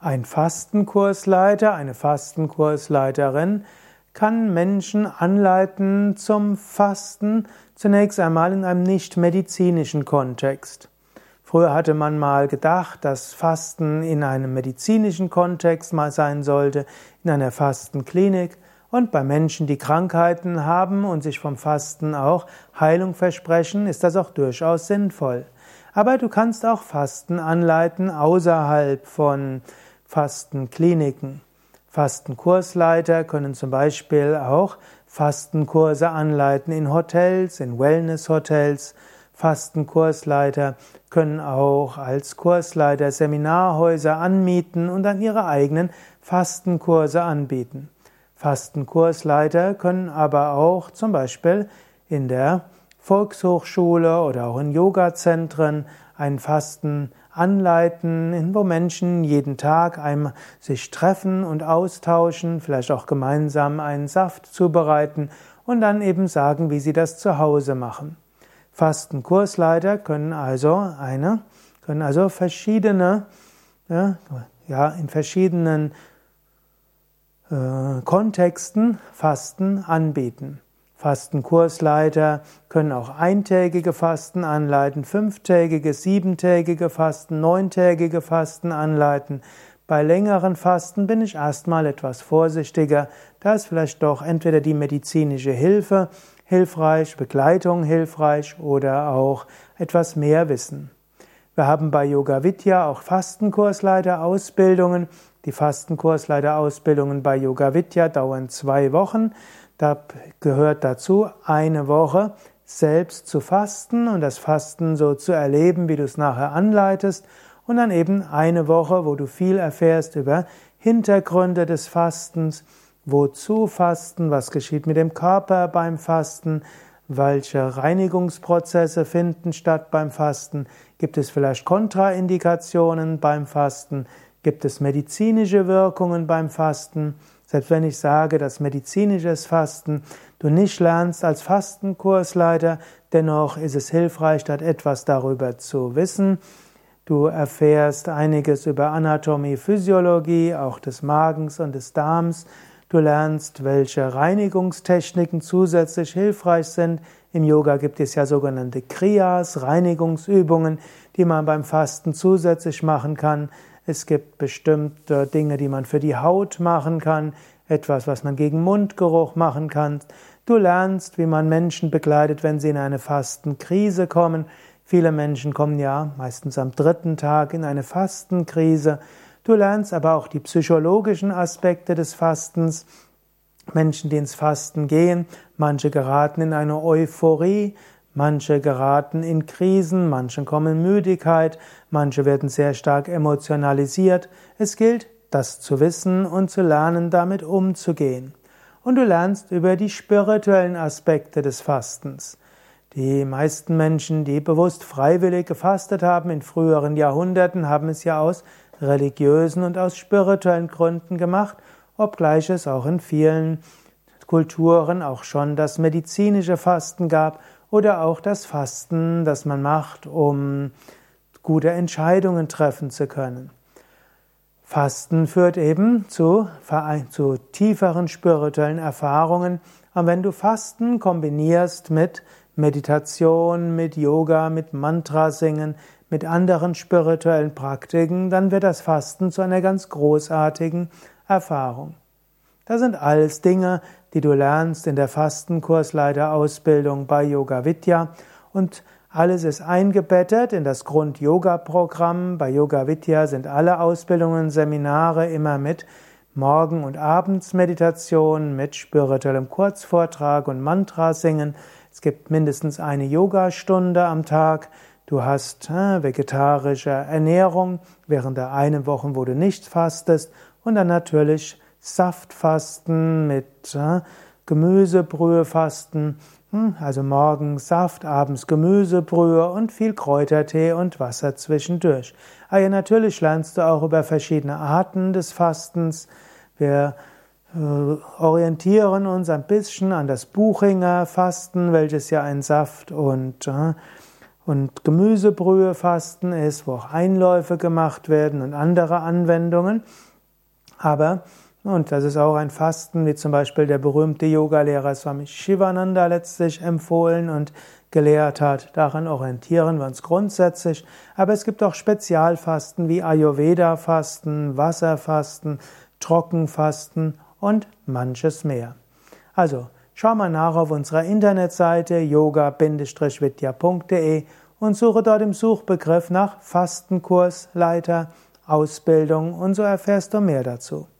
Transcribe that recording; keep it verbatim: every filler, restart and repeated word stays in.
Ein Fastenkursleiter, eine Fastenkursleiterin kann Menschen anleiten zum Fasten, zunächst einmal in einem nicht-medizinischen Kontext. Früher hatte man mal gedacht, dass Fasten in einem medizinischen Kontext mal sein sollte, in einer Fastenklinik. Und bei Menschen, die Krankheiten haben und sich vom Fasten auch Heilung versprechen, ist das auch durchaus sinnvoll. Aber du kannst auch Fasten anleiten außerhalb von Fastenkliniken. Fastenkursleiter können zum Beispiel auch Fastenkurse anleiten in Hotels, in Wellnesshotels. Fastenkursleiter können auch als Kursleiter Seminarhäuser anmieten und dann ihre eigenen Fastenkurse anbieten. Fastenkursleiter können aber auch zum Beispiel in der Volkshochschule oder auch in Yogazentren ein Fasten anleiten, wo Menschen jeden Tag einmal sich treffen und austauschen, vielleicht auch gemeinsam einen Saft zubereiten und dann eben sagen, wie sie das zu Hause machen. Fastenkursleiter können also eine, können also verschiedene, ja, ja in verschiedenen äh, Kontexten Fasten anbieten. Fastenkursleiter können auch eintägige Fasten anleiten, fünftägige, siebentägige Fasten, neuntägige Fasten anleiten. Bei längeren Fasten bin ich erstmal etwas vorsichtiger. Da ist vielleicht doch entweder die medizinische Hilfe hilfreich, Begleitung hilfreich oder auch etwas mehr Wissen. Wir haben bei Yoga Vidya auch Fastenkursleiter-Ausbildungen. Die Fastenkursleiter-Ausbildungen bei Yoga Vidya dauern zwei Wochen. Da gehört dazu, eine Woche selbst zu fasten und das Fasten so zu erleben, wie du es nachher anleitest. Und dann eben eine Woche, wo du viel erfährst über Hintergründe des Fastens, wozu Fasten, was geschieht mit dem Körper beim Fasten, welche Reinigungsprozesse finden statt beim Fasten, gibt es vielleicht Kontraindikationen beim Fasten, gibt es medizinische Wirkungen beim Fasten. Selbst wenn ich sage, dass medizinisches Fasten du nicht lernst als Fastenkursleiter, dennoch ist es hilfreich, dort etwas darüber zu wissen. Du erfährst einiges über Anatomie, Physiologie, auch des Magens und des Darms. Du lernst, welche Reinigungstechniken zusätzlich hilfreich sind. Im Yoga gibt es ja sogenannte Kriyas, Reinigungsübungen, die man beim Fasten zusätzlich machen kann. Es gibt bestimmte Dinge, die man für die Haut machen kann, etwas, was man gegen Mundgeruch machen kann. Du lernst, wie man Menschen begleitet, wenn sie in eine Fastenkrise kommen. Viele Menschen kommen ja meistens am dritten Tag in eine Fastenkrise. Du lernst aber auch die psychologischen Aspekte des Fastens. Menschen, die ins Fasten gehen, manche geraten in eine Euphorie, manche geraten in Krisen, manche kommen in Müdigkeit, manche werden sehr stark emotionalisiert. Es gilt, das zu wissen und zu lernen, damit umzugehen. Und du lernst über die spirituellen Aspekte des Fastens. Die meisten Menschen, die bewusst freiwillig gefastet haben in früheren Jahrhunderten, haben es ja aus religiösen und aus spirituellen Gründen gemacht, obgleich es auch in vielen Kulturen auch schon das medizinische Fasten gab oder auch das Fasten, das man macht, um gute Entscheidungen treffen zu können. Fasten führt eben zu, zu tieferen spirituellen Erfahrungen. Und wenn du Fasten kombinierst mit Meditation, mit Yoga, mit Mantrasingen, mit anderen spirituellen Praktiken, dann wird das Fasten zu einer ganz großartigen Erfahrung. Das sind alles Dinge, die du lernst in der Fastenkursleiterausbildung bei Yoga Vidya und alles ist eingebettet in das Grund-Yoga-Programm. Bei Yoga Vidya sind alle Ausbildungen, Seminare immer mit Morgen- und Abendsmeditation, mit spirituellem Kurzvortrag und Mantrasingen. Es gibt mindestens eine Yogastunde am Tag. Du hast äh, vegetarische Ernährung während der einen Woche, wo du nicht fastest. Und dann natürlich Saftfasten mit äh, Gemüsebrühefasten. Hm, also morgens Saft, abends Gemüsebrühe und viel Kräutertee und Wasser zwischendurch. Aber ja, natürlich lernst du auch über verschiedene Arten des Fastens. Wir orientieren uns ein bisschen an das Buchinger Fasten, welches ja ein Saft- und, Und Gemüsebrühe-Fasten ist, wo auch Einläufe gemacht werden und andere Anwendungen. Aber, und das ist auch ein Fasten, wie zum Beispiel der berühmte Yogalehrer Swami Shivananda letztlich empfohlen und gelehrt hat. Daran orientieren wir uns grundsätzlich. Aber es gibt auch Spezialfasten wie Ayurveda-Fasten, Wasserfasten, Trockenfasten und manches mehr. Also, schau mal nach auf unserer Internetseite yoga vidya punkt de und suche dort im Suchbegriff nach Fastenkursleiter, Ausbildung und so erfährst du mehr dazu.